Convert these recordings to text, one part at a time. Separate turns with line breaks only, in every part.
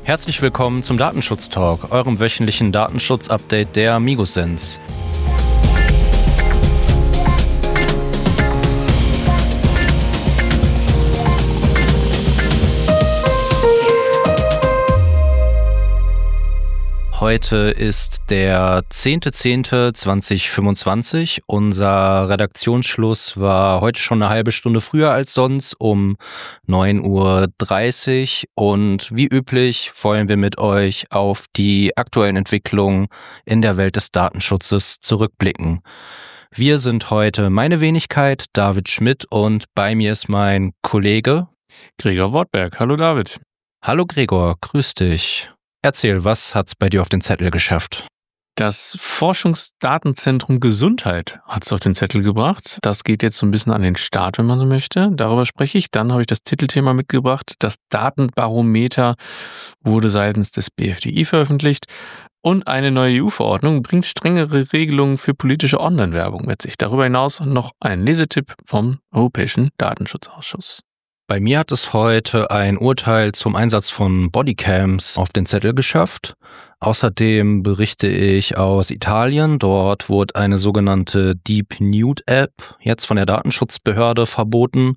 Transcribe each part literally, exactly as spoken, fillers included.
Herzlich willkommen zum Datenschutz-Talk, eurem wöchentlichen Datenschutz-Update der Migosens. Heute ist der zehnter zehnter zweitausendfünfundzwanzig. Unser Redaktionsschluss war heute schon eine halbe Stunde früher als sonst, um neun Uhr dreißig. Und wie üblich wollen wir mit euch auf die aktuellen Entwicklungen in der Welt des Datenschutzes zurückblicken. Wir sind heute meine Wenigkeit, David Schmidt, und bei mir ist mein Kollege
Gregor Wortberg. Hallo David.
Hallo Gregor, grüß dich. Erzähl, was hat's bei dir auf den Zettel geschafft?
Das Forschungsdatenzentrum Gesundheit hat es auf den Zettel gebracht. Das geht jetzt so ein bisschen an den Start, wenn man so möchte. Darüber spreche ich. Dann habe ich das Titelthema mitgebracht. Das Datenbarometer wurde seitens des B F D I veröffentlicht. Und eine neue E U-Verordnung bringt strengere Regelungen für politische Online-Werbung mit sich. Darüber hinaus noch ein Lesetipp vom Europäischen Datenschutzausschuss.
Bei mir hat es heute ein Urteil zum Einsatz von Bodycams auf den Zettel geschafft. Außerdem berichte ich aus Italien. Dort wurde eine sogenannte Deep Nude App jetzt von der Datenschutzbehörde verboten.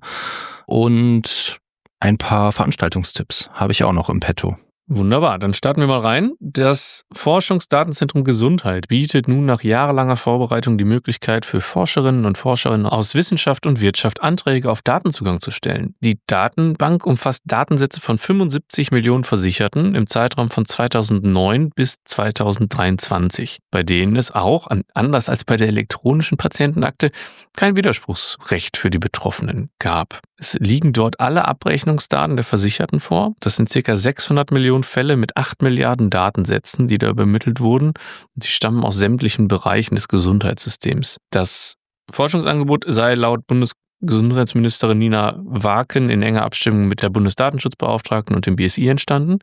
Und ein paar Veranstaltungstipps habe ich auch noch im Petto.
Wunderbar, dann starten wir mal rein. Das Forschungsdatenzentrum Gesundheit bietet nun nach jahrelanger Vorbereitung die Möglichkeit für Forscherinnen und Forscherinnen aus Wissenschaft und Wirtschaft Anträge auf Datenzugang zu stellen. Die Datenbank umfasst Datensätze von fünfundsiebzig Millionen Versicherten im Zeitraum von zweitausendneun bis zweitausenddreiundzwanzig, bei denen es auch, anders als bei der elektronischen Patientenakte, kein Widerspruchsrecht für die Betroffenen gab. Es liegen dort alle Abrechnungsdaten der Versicherten vor. Das sind ca. sechshundert Millionen Fälle mit acht Milliarden Datensätzen, die da übermittelt wurden. Und die stammen aus sämtlichen Bereichen des Gesundheitssystems. Das Forschungsangebot sei laut Bundesgesundheitsministerin Nina Waken in enger Abstimmung mit der Bundesdatenschutzbeauftragten und dem B S I entstanden.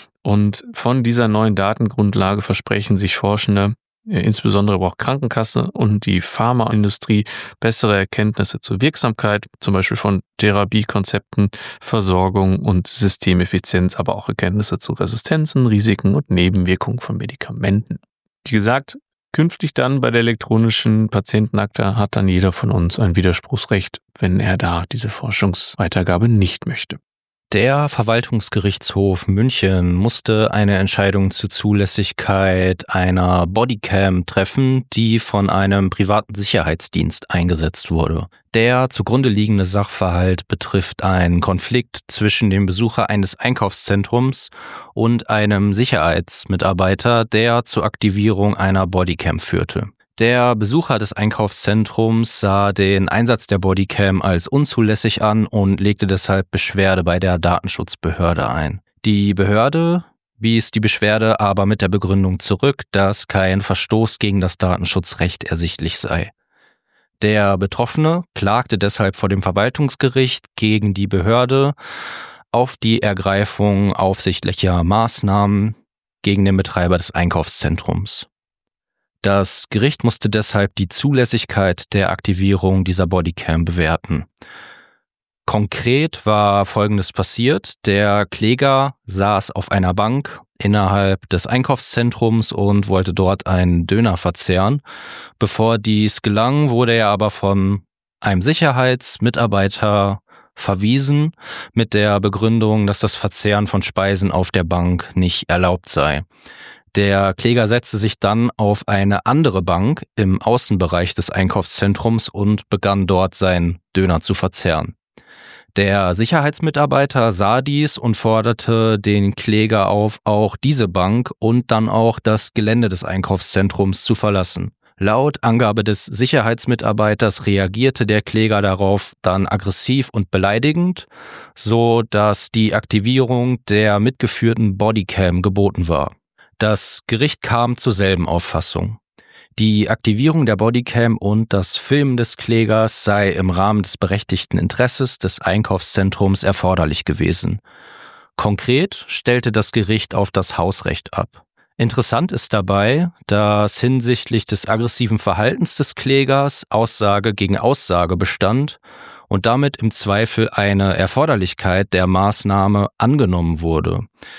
Und von dieser neuen Datengrundlage versprechen sich Forschende, insbesondere aber auch Krankenkasse und die Pharmaindustrie, bessere Erkenntnisse zur Wirksamkeit, zum Beispiel von Therapiekonzepten, Versorgung und Systemeffizienz, aber auch Erkenntnisse zu Resistenzen, Risiken und Nebenwirkungen von Medikamenten. Wie gesagt, künftig dann bei der elektronischen Patientenakte hat dann jeder von uns ein Widerspruchsrecht, wenn er da diese Forschungsweitergabe nicht möchte.
Der Verwaltungsgerichtshof München musste eine Entscheidung zur Zulässigkeit einer Bodycam treffen, die von einem privaten Sicherheitsdienst eingesetzt wurde. Der zugrunde liegende Sachverhalt betrifft einen Konflikt zwischen dem Besucher eines Einkaufszentrums und einem Sicherheitsmitarbeiter, der zur Aktivierung einer Bodycam führte. Der Besucher des Einkaufszentrums sah den Einsatz der Bodycam als unzulässig an und legte deshalb Beschwerde bei der Datenschutzbehörde ein. Die Behörde wies die Beschwerde aber mit der Begründung zurück, dass kein Verstoß gegen das Datenschutzrecht ersichtlich sei. Der Betroffene klagte deshalb vor dem Verwaltungsgericht gegen die Behörde auf die Ergreifung aufsichtlicher Maßnahmen gegen den Betreiber des Einkaufszentrums. Das Gericht musste deshalb die Zulässigkeit der Aktivierung dieser Bodycam bewerten. Konkret war Folgendes passiert. Der Kläger saß auf einer Bank innerhalb des Einkaufszentrums und wollte dort einen Döner verzehren. Bevor dies gelang, wurde er aber von einem Sicherheitsmitarbeiter verwiesen mit der Begründung, dass das Verzehren von Speisen auf der Bank nicht erlaubt sei. Der Kläger setzte sich dann auf eine andere Bank im Außenbereich des Einkaufszentrums und begann dort seinen Döner zu verzehren. Der Sicherheitsmitarbeiter sah dies und forderte den Kläger auf, auch diese Bank und dann auch das Gelände des Einkaufszentrums zu verlassen. Laut Angabe des Sicherheitsmitarbeiters reagierte der Kläger darauf dann aggressiv und beleidigend, so dass die Aktivierung der mitgeführten Bodycam geboten war. Das Gericht kam zur selben Auffassung. Die Aktivierung der Bodycam und das Filmen des Klägers sei im Rahmen des berechtigten Interesses des Einkaufszentrums erforderlich gewesen. Konkret stellte das Gericht auf das Hausrecht ab. Interessant ist dabei, dass hinsichtlich des aggressiven Verhaltens des Klägers Aussage gegen Aussage bestand und damit im Zweifel eine Erforderlichkeit der Maßnahme angenommen wurde.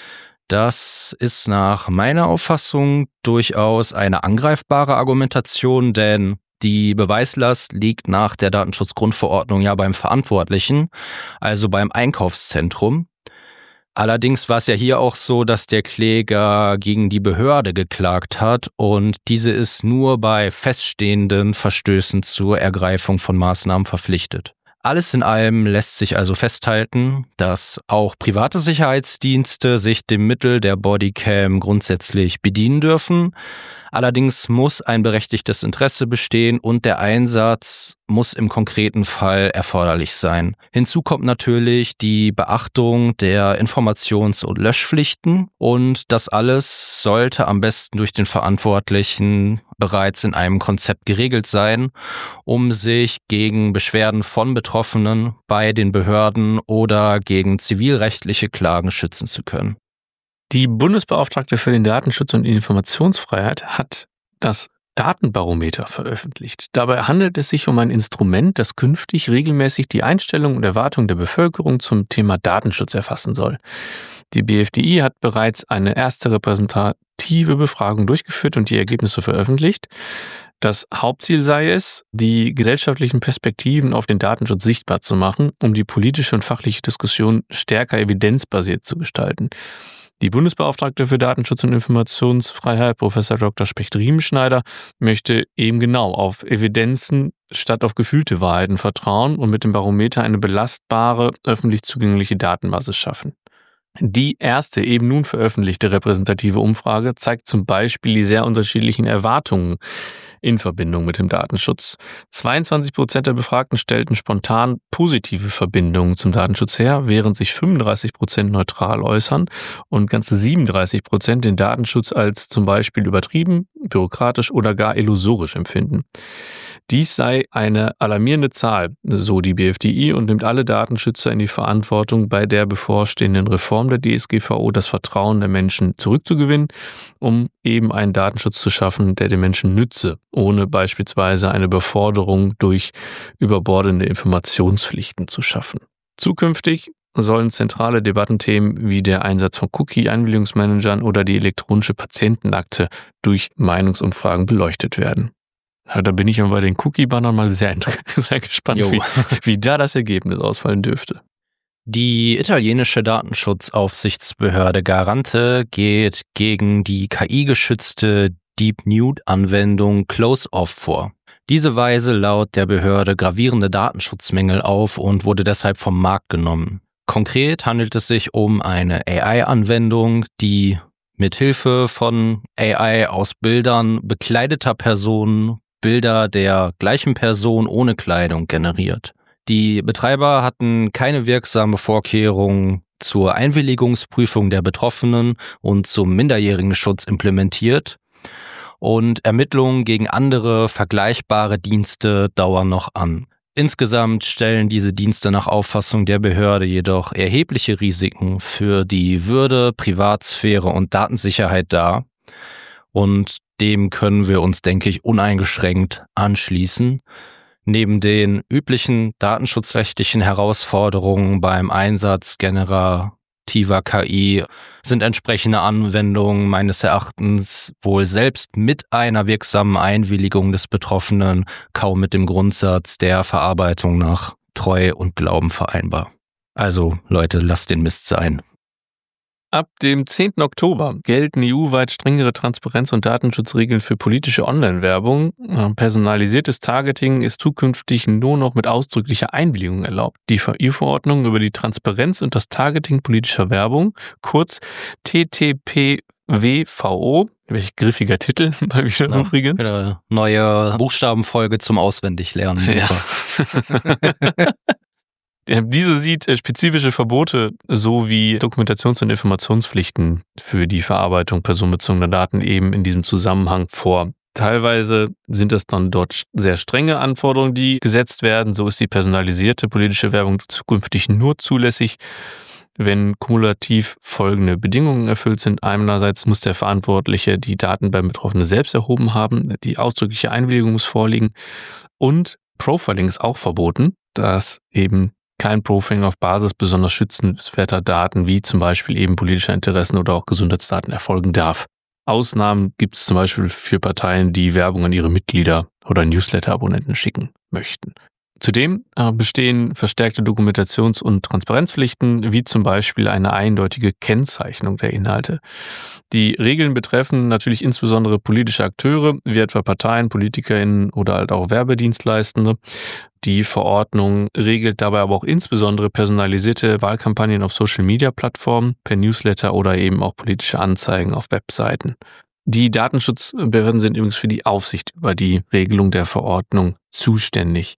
Das ist nach meiner Auffassung durchaus eine angreifbare Argumentation, denn die Beweislast liegt nach der Datenschutzgrundverordnung ja beim Verantwortlichen, also beim Einkaufszentrum. Allerdings war es ja hier auch so, dass der Kläger gegen die Behörde geklagt hat und diese ist nur bei feststehenden Verstößen zur Ergreifung von Maßnahmen verpflichtet. Alles in allem lässt sich also festhalten, dass auch private Sicherheitsdienste sich dem Mittel der Bodycam grundsätzlich bedienen dürfen. Allerdings muss ein berechtigtes Interesse bestehen und der Einsatz muss im konkreten Fall erforderlich sein. Hinzu kommt natürlich die Beachtung der Informations- und Löschpflichten und das alles sollte am besten durch den Verantwortlichen bereits in einem Konzept geregelt sein, um sich gegen Beschwerden von Betroffenen bei den Behörden oder gegen zivilrechtliche Klagen schützen zu können.
Die Bundesbeauftragte für den Datenschutz und Informationsfreiheit hat das Datenbarometer veröffentlicht. Dabei handelt es sich um ein Instrument, das künftig regelmäßig die Einstellungen und Erwartungen der Bevölkerung zum Thema Datenschutz erfassen soll. Die B F D I hat bereits eine erste repräsentative Befragung durchgeführt und die Ergebnisse veröffentlicht. Das Hauptziel sei es, die gesellschaftlichen Perspektiven auf den Datenschutz sichtbar zu machen, um die politische und fachliche Diskussion stärker evidenzbasiert zu gestalten. Die Bundesbeauftragte für Datenschutz und Informationsfreiheit, Professor Doktor Specht-Riemenschneider, möchte eben genau auf Evidenzen statt auf gefühlte Wahrheiten vertrauen und mit dem Barometer eine belastbare, öffentlich zugängliche Datenbasis schaffen. Die erste eben nun veröffentlichte repräsentative Umfrage zeigt zum Beispiel die sehr unterschiedlichen Erwartungen in Verbindung mit dem Datenschutz. zweiundzwanzig Prozent der Befragten stellten spontan positive Verbindungen zum Datenschutz her, während sich fünfunddreißig Prozent neutral äußern und ganze siebenunddreißig Prozent den Datenschutz als zum Beispiel übertrieben, bürokratisch oder gar illusorisch empfinden. Dies sei eine alarmierende Zahl, so die B F D I, und nimmt alle Datenschützer in die Verantwortung, bei der bevorstehenden Reform der D S G V O das Vertrauen der Menschen zurückzugewinnen, um eben einen Datenschutz zu schaffen, der den Menschen nütze, ohne beispielsweise eine Überforderung durch überbordende Informationspflichten zu schaffen. Zukünftig sollen zentrale Debattenthemen wie der Einsatz von Cookie-Einwilligungsmanagern oder die elektronische Patientenakte durch Meinungsumfragen beleuchtet werden. Ja, da bin ich aber bei den Cookie-Bannern mal sehr, sehr gespannt, wie, wie da das Ergebnis ausfallen dürfte.
Die italienische Datenschutzaufsichtsbehörde Garante geht gegen die K I-geschützte Deep Nude-Anwendung Close-Off vor. Diese weise laut der Behörde gravierende Datenschutzmängel auf und wurde deshalb vom Markt genommen. Konkret handelt es sich um eine A I-Anwendung, die mithilfe von A I aus Bildern bekleideter Personen Bilder der gleichen Person ohne Kleidung generiert. Die Betreiber hatten keine wirksame Vorkehrung zur Einwilligungsprüfung der Betroffenen und zum Minderjährigenschutz implementiert und Ermittlungen gegen andere vergleichbare Dienste dauern noch an. Insgesamt stellen diese Dienste nach Auffassung der Behörde jedoch erhebliche Risiken für die Würde, Privatsphäre und Datensicherheit dar und dem können wir uns, denke ich, uneingeschränkt anschließen. Neben den üblichen datenschutzrechtlichen Herausforderungen beim Einsatz generativer K I sind entsprechende Anwendungen meines Erachtens wohl selbst mit einer wirksamen Einwilligung des Betroffenen kaum mit dem Grundsatz der Verarbeitung nach Treue und Glauben vereinbar. Also Leute, lasst den Mist sein.
Ab dem zehnten Oktober gelten E U-weit strengere Transparenz- und Datenschutzregeln für politische Online-Werbung. Personalisiertes Targeting ist zukünftig nur noch mit ausdrücklicher Einwilligung erlaubt. Die E U-Verordnung über die Transparenz und das Targeting politischer Werbung, kurz T T P W V O, welch griffiger Titel mal wieder im Übrigen.
Ja, neue Buchstabenfolge zum Auswendiglernen. Super.
Ja. Diese sieht spezifische Verbote sowie Dokumentations- und Informationspflichten für die Verarbeitung personenbezogener Daten eben in diesem Zusammenhang vor. Teilweise sind es dann dort sehr strenge Anforderungen, die gesetzt werden. So ist die personalisierte politische Werbung zukünftig nur zulässig, wenn kumulativ folgende Bedingungen erfüllt sind. Einerseits muss der Verantwortliche die Daten beim Betroffenen selbst erhoben haben, die ausdrückliche Einwilligung muss vorliegen und Profiling ist auch verboten, dass eben kein Profiling auf Basis besonders schützenswerter Daten, wie zum Beispiel eben politischer Interessen oder auch Gesundheitsdaten erfolgen darf. Ausnahmen gibt es zum Beispiel für Parteien, die Werbung an ihre Mitglieder oder Newsletter-Abonnenten schicken möchten. Zudem bestehen verstärkte Dokumentations- und Transparenzpflichten, wie zum Beispiel eine eindeutige Kennzeichnung der Inhalte. Die Regeln betreffen natürlich insbesondere politische Akteure, wie etwa Parteien, PolitikerInnen oder halt auch Werbedienstleistende. Die Verordnung regelt dabei aber auch insbesondere personalisierte Wahlkampagnen auf Social-Media-Plattformen, per Newsletter oder eben auch politische Anzeigen auf Webseiten. Die Datenschutzbehörden sind übrigens für die Aufsicht über die Regelung der Verordnung zuständig.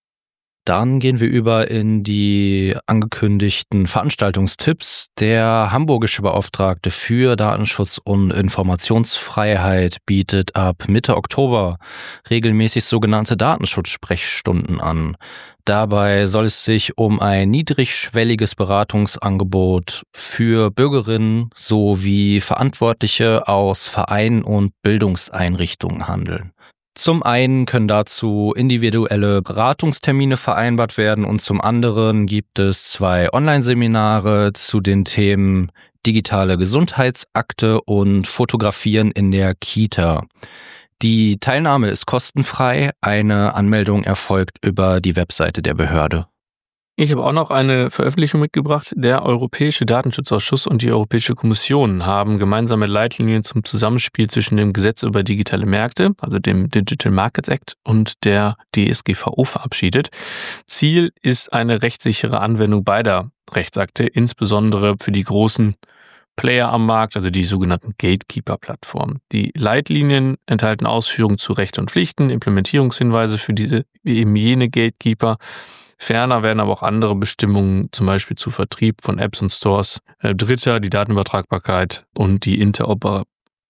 Dann gehen wir über in die angekündigten Veranstaltungstipps. Der hamburgische Beauftragte für Datenschutz und Informationsfreiheit bietet ab Mitte Oktober regelmäßig sogenannte Datenschutzsprechstunden an. Dabei soll es sich um ein niedrigschwelliges Beratungsangebot für Bürgerinnen sowie Verantwortliche aus Vereinen und Bildungseinrichtungen handeln. Zum einen können dazu individuelle Beratungstermine vereinbart werden und zum anderen gibt es zwei Online-Seminare zu den Themen digitale Gesundheitsakte und Fotografieren in der Kita. Die Teilnahme ist kostenfrei, eine Anmeldung erfolgt über die Webseite der Behörde.
Ich habe auch noch eine Veröffentlichung mitgebracht. Der Europäische Datenschutzausschuss und die Europäische Kommission haben gemeinsame Leitlinien zum Zusammenspiel zwischen dem Gesetz über digitale Märkte, also dem Digital Markets Act, und der D S G V O verabschiedet. Ziel ist eine rechtssichere Anwendung beider Rechtsakte, insbesondere für die großen Player am Markt, also die sogenannten Gatekeeper-Plattformen. Die Leitlinien enthalten Ausführungen zu Rechten und Pflichten, Implementierungshinweise für diese eben jene Gatekeeper. Ferner werden aber auch andere Bestimmungen, zum Beispiel zu Vertrieb von Apps und Stores, äh, Dritter, die Datenübertragbarkeit und die Interoper-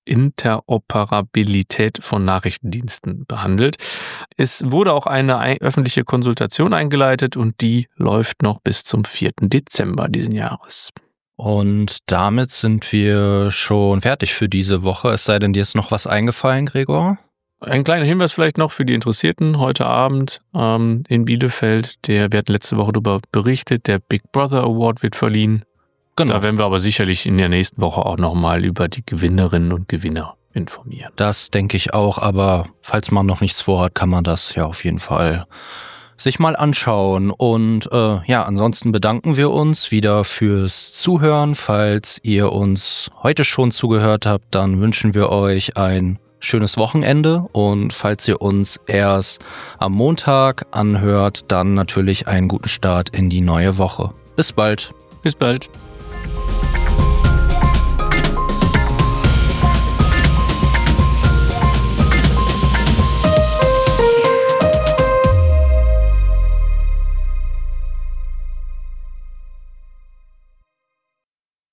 Interoperabilität von Nachrichtendiensten behandelt. Es wurde auch eine ein- öffentliche Konsultation eingeleitet und die läuft noch bis zum vierten Dezember diesen Jahres.
Und damit sind wir schon fertig für diese Woche, es sei denn, dir ist noch was eingefallen, Gregor?
Ein kleiner Hinweis vielleicht noch für die Interessierten. Heute Abend ähm, in Bielefeld, der, wir hatten letzte Woche darüber berichtet, der Big Brother Award wird verliehen. Genau. Da werden wir aber sicherlich in der nächsten Woche auch nochmal über die Gewinnerinnen und Gewinner informieren.
Das denke ich auch, aber falls man noch nichts vorhat, kann man das ja auf jeden Fall sich mal anschauen. Und äh, ja, ansonsten bedanken wir uns wieder fürs Zuhören. Falls ihr uns heute schon zugehört habt, dann wünschen wir euch ein schönes Wochenende und falls ihr uns erst am Montag anhört, dann natürlich einen guten Start in die neue Woche. Bis bald.
Bis bald.